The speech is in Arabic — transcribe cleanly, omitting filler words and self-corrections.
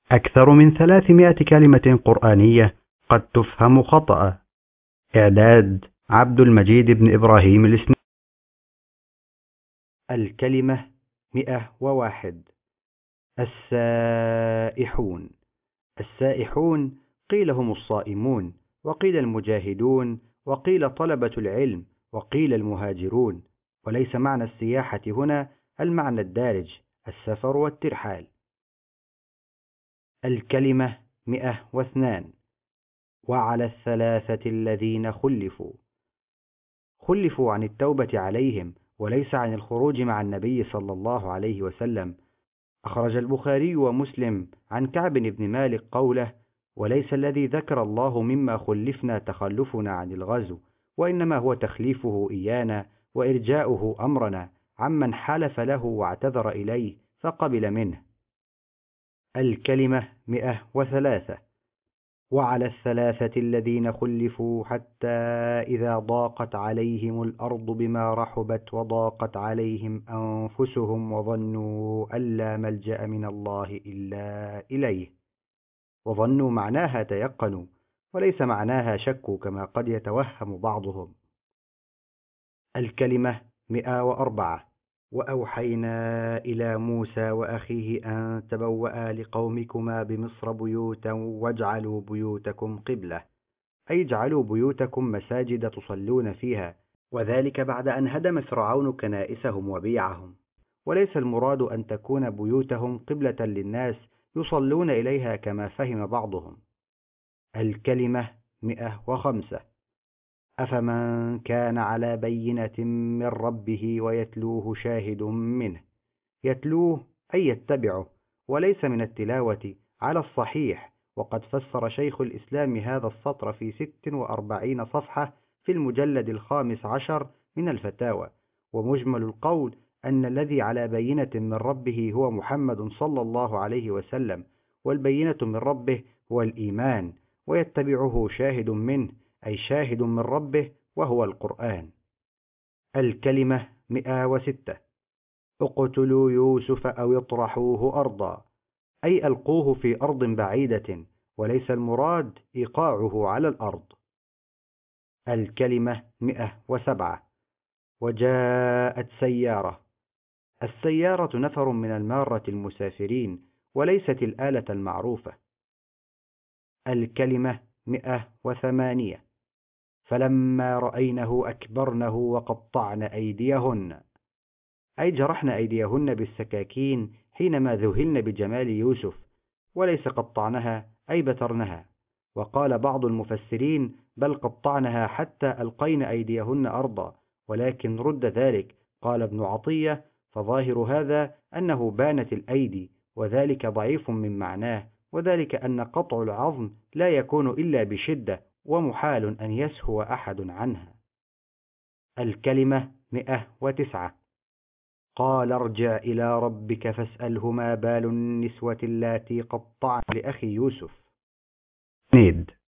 أكثر من 300 كلمة قرآنية قد تفهم خطأ. إعداد عبد المجيد بن إبراهيم الإسماعيلي. الكلمة 101. السائحون. السائحون قيل هم الصائمون، وقيل المجاهدون، وقيل طلبة العلم، وقيل المهاجرون، وليس معنى السياحة هنا المعنى الدارج السفر والترحال. الكلمة 102. وعلى الثلاثة الذين خلفوا. خلفوا عن التوبة عليهم وليس عن الخروج مع النبي صلى الله عليه وسلم. أخرج البخاري ومسلم عن كعب بن مالك قوله: وليس الذي ذكر الله مما خلفنا تخلفنا عن الغزو، وإنما هو تخليفه إيانا وإرجاؤه أمرنا عمن حلف له واعتذر إليه فقبل منه. الكلمة 103. وعلى الثلاثة الذين خلفوا حتى إذا ضاقت عليهم الأرض بما رحبت وضاقت عليهم أنفسهم وظنوا أن لا ملجأ من الله إلا إليه. وظنوا معناها تيقنوا، وليس معناها شكوا كما قد يتوهم بعضهم. الكلمة 104. وأوحينا إلى موسى وأخيه أن تبوأ لقومكما بمصر بيوتا واجعلوا بيوتكم قبلة، أي اجعلوا بيوتكم مساجد تصلون فيها، وذلك بعد أن هدم فرعون كنائسهم وبيعهم، وليس المراد أن تكون بيوتهم قبلة للناس يصلون إليها كما فهم بعضهم. الكلمة 105. أفمن كان على بينة من ربه ويتلوه شاهد منه. يتلوه أي يتبعه، وليس من التلاوة على الصحيح، وقد فسر شيخ الإسلام هذا السطر في 46 صفحة في المجلد 15 من الفتاوى. ومجمل القول أن الذي على بينة من ربه هو محمد صلى الله عليه وسلم، والبينة من ربه هو الإيمان، ويتبعه شاهد منه أي شاهد من ربه وهو القرآن. الكلمة 106. اقتلوا يوسف أو اطرحوه أرضا، أي ألقوه في أرض بعيدة، وليس المراد إيقاعه على الأرض. الكلمة 107. وجاءت سيارة. السيارة نفر من المارة المسافرين، وليست الآلة المعروفة. الكلمة 108. فلما رأينه أكبرنه وقطعن أيديهن، أي جرحن أيديهن بالسكاكين حينما ذهلن بجمال يوسف، وليس قطعنها أي بترنها. وقال بعض المفسرين بل قطعنها حتى ألقين أيديهن أرضا، ولكن رد ذلك. قال ابن عطية: فظاهر هذا أنه بانت الأيدي، وذلك ضعيف من معناه، وذلك أن قطع العظم لا يكون إلا بشدة، ومحال أن يسهو أحد عنها. الكلمة 109. قال ارجع إلى ربك فاسأله ما بال النسوة اللاتي قطعن لأخي يوسف.